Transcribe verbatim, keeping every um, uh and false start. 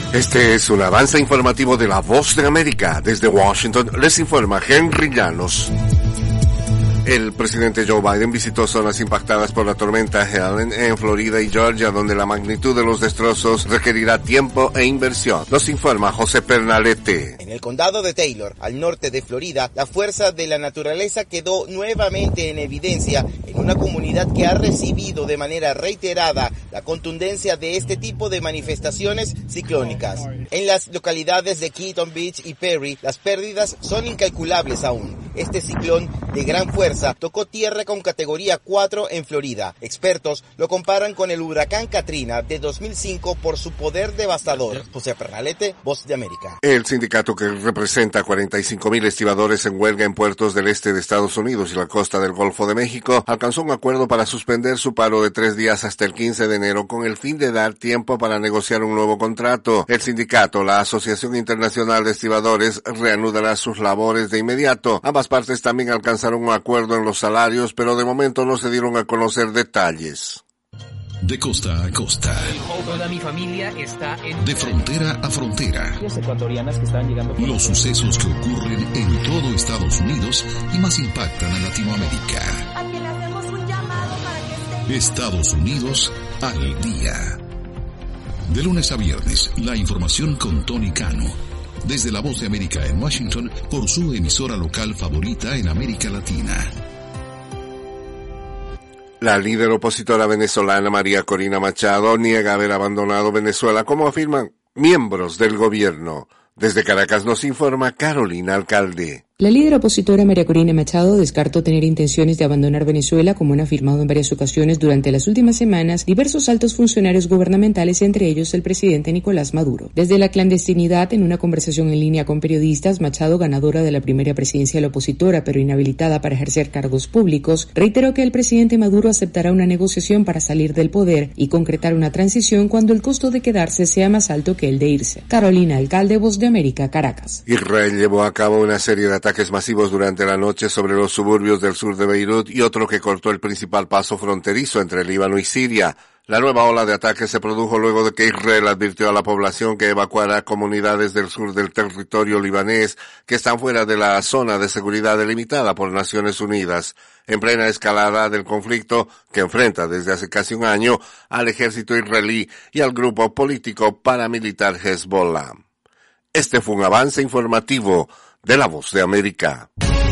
Este es un avance informativo de La Voz de América. Desde Washington les informa Henry Llanos. El presidente Joe Biden visitó zonas impactadas por la tormenta Helen en Florida y Georgia, donde la magnitud de los destrozos requerirá tiempo e inversión. Nos informa José Pernalete. En el condado de Taylor, al norte de Florida, la fuerza de la naturaleza quedó nuevamente en evidencia en una comunidad que ha recibido de manera reiterada la contundencia de este tipo de manifestaciones ciclónicas. En las localidades de Keaton Beach y Perry, las pérdidas son incalculables aún. Este ciclón de gran fuerza tocó tierra con categoría cuatro en Florida. Expertos lo comparan con el huracán Katrina de dos mil cinco por su poder devastador. José Pernalete, Voz de América. El sindicato que representa cuarenta y cinco mil estibadores en huelga en puertos del este de Estados Unidos y la costa del Golfo de México alcanzó un acuerdo para suspender su paro de tres días hasta el quince de enero con el fin de dar tiempo para negociar un nuevo contrato. El sindicato, la Asociación Internacional de Estibadores, reanudará sus labores de inmediato. Ambas partes también alcanzaron un acuerdo en los salarios, pero de momento no se dieron a conocer detalles. De costa a costa. Toda mi familia está en... De frontera a frontera. Ecuatorianas que están llegando por... Los sucesos que ocurren en todo Estados Unidos y más impactan a Latinoamérica. A quien le hacemos un llamado para que esté... Estados Unidos al día. De lunes a viernes, la información con Tony Cano. Desde La Voz de América en Washington, por su emisora local favorita en América Latina. La líder opositora venezolana María Corina Machado niega haber abandonado Venezuela, como afirman miembros del gobierno. Desde Caracas nos informa Carolina Alcalde. La líder opositora María Corina Machado descartó tener intenciones de abandonar Venezuela, como han afirmado en varias ocasiones durante las últimas semanas diversos altos funcionarios gubernamentales, entre ellos el presidente Nicolás Maduro. Desde la clandestinidad, en una conversación en línea con periodistas, Machado, ganadora de la primera presidencia de la opositora pero inhabilitada para ejercer cargos públicos, reiteró que el presidente Maduro aceptará una negociación para salir del poder y concretar una transición cuando el costo de quedarse sea más alto que el de irse. Carolina Alcalde, Voz de América, Caracas. Israel llevó a cabo una serie de ataques ataques masivos durante la noche sobre los suburbios del sur de Beirut y otro que cortó el principal paso fronterizo entre Líbano y Siria. La nueva ola de ataques se produjo luego de que Israel advirtió a la población que evacuará comunidades del sur del territorio libanés que están fuera de la zona de seguridad delimitada por Naciones Unidas, en plena escalada del conflicto que enfrenta desde hace casi un año al ejército israelí y al grupo político paramilitar Hezbollah. Este fue un avance informativo de La Voz de América.